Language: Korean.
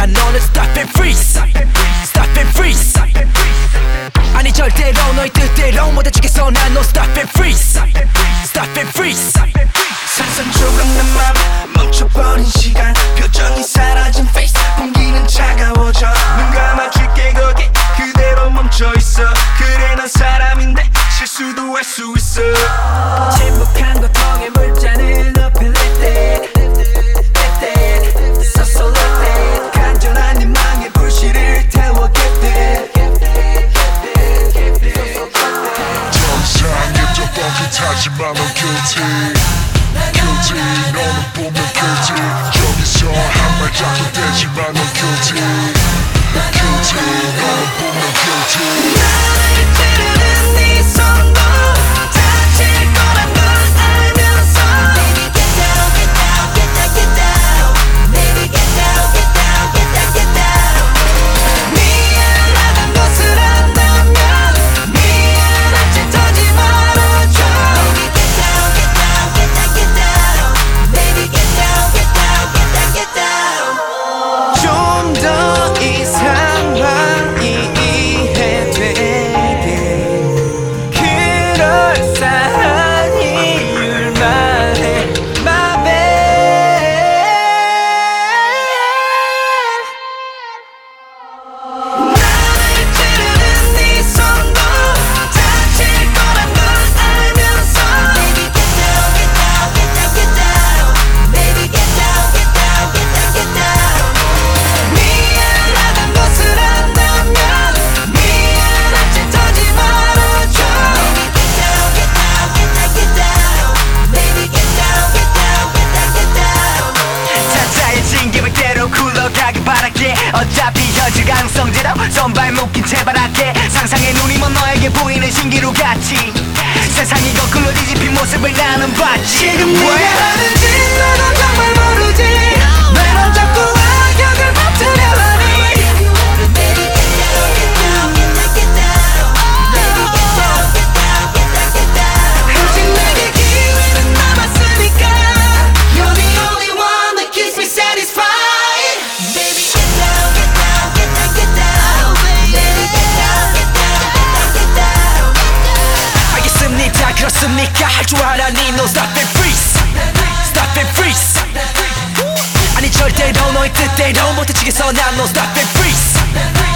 난 너를 stop and freeze stop and freeze 아니 절대로 너의 뜻대로 못 해주겠어 난 너 stop and freeze stop and freeze 산산조각 내 맘 멈춰버린 시간 표정이 사라진 face 공기는 차가워져 눈 감아줄게 거기 그대로 멈춰있어 그래 난 사람인데 실수도 할 수 있어 침묵한 고통의 물잔을 높이 lift it So lift it 간절한 희망의 불씨를 태워 get it 정상에 좀 뻥끗하지만 넌 guilty guilty 너는 보면 guilty 여기서 한 발짝도 떼지만 넌 guilty guilty 너는 보면 guilty 나를 찌르는 네 손도 다칠 거란 걸 알면서 Baby get down get down get down get down Baby get down get down get down get down 미안하단 것을 안다면 미안한 짓 하지 말아줘 Baby get down get down get down get down Baby get down get down get down get down 좀 더 이 상황이 이해되게 그럴싸한 이유를 말해 My bad 나를 찌르는 네 손도 다칠 거란 걸 알면서 Baby get down get down get down get down Baby get down get down get down get down 미안하단 것을 안다면 미안한 짓 하지 말아줘 Baby get down get down get down get down Baby get down get down get down get down 차차해진 계획대로 굴러가길 바랄게 어차피 현실 가능성대로 손발 묶인 채 바랄게 상상의 눈이 먼 너에게 보이는 신기루 같이 세상이 거꾸로 뒤집힌 모습을 나는 봤지 지금 네가 하는 짓 너는 정말 모르지 왜 넌 자꾸 악역을 맡으려 하니 Baby get down get down get down get down Baby get down get down get down get down 아직 내게 기회는 남았으니까 You're the only one that keeps me satisfied Baby get down get down get down get down Baby get down get down get down get down 알겠습니다 그렇습니까 할 줄 알아니 no stop and freeze stop and freeze 아니 절대로 너의 뜻대로 못 해주겠어 난 no stop and freeze